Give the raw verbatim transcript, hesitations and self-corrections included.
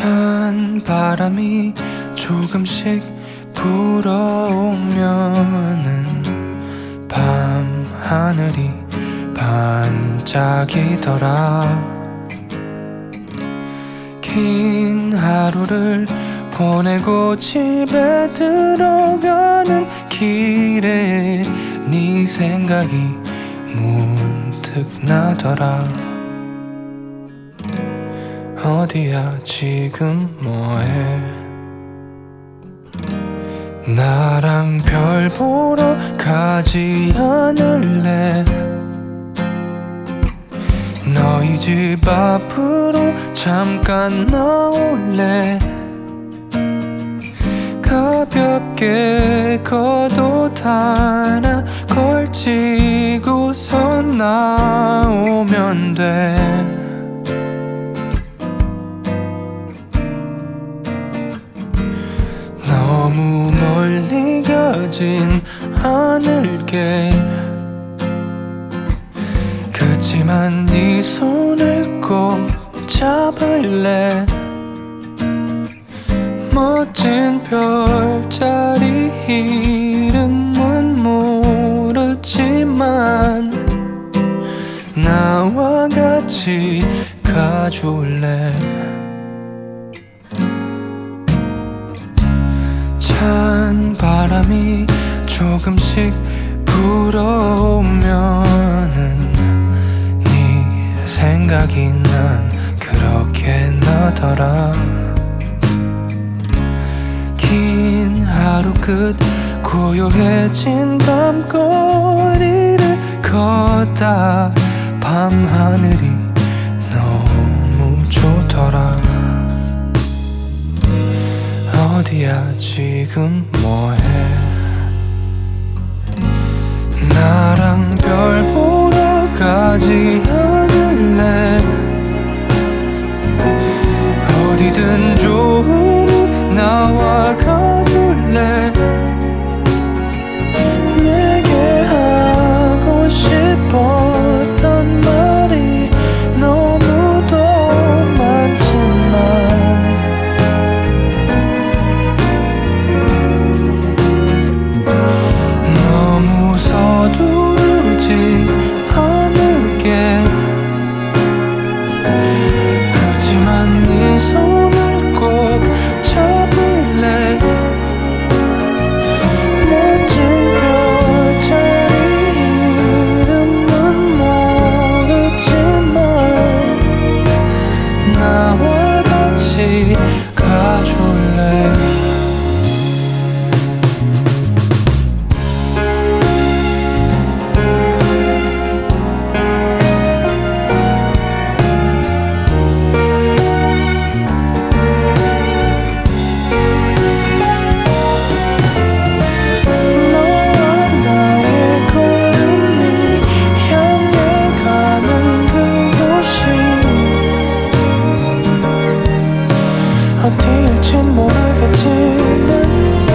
찬 바람이 조금씩 불어오면은 밤 하늘이 반짝이더라. 긴 하루를 보내고 집에 들어가는 길에 네 생각이 문득 나더라. 어디야 지금 뭐해? 나랑 별 보러 가지 않을래? 너희 집 앞으로 잠깐 나올래? 가볍게 겉옷 하나 걸치고서 나오면 돼. 너무 멀리 가진 않을게. 그치만 네 손을 꼭 잡을래. 멋진 별자리 이름은 모르지만 나와 같이 가줄래? 찬 바람이 조금씩 불어오면은 네 생각이 난 그렇게 나더라. 긴 하루 끝 고요해진 밤거리를 걷다 밤하늘이 너무 좋더라. 어디야 지금 뭐해? 나랑 별 보러 가지 않을래? 어디든 좋으니 나와 가줄래? 내게 하고 싶었던 말이 너무도 많지만 너무 서두르지 않을게. 그치만 네 손을 꼭 잡을래. 멋진 별자리 이름은 모르지만 나와 같이 가줄래? 어디일진 모르겠지만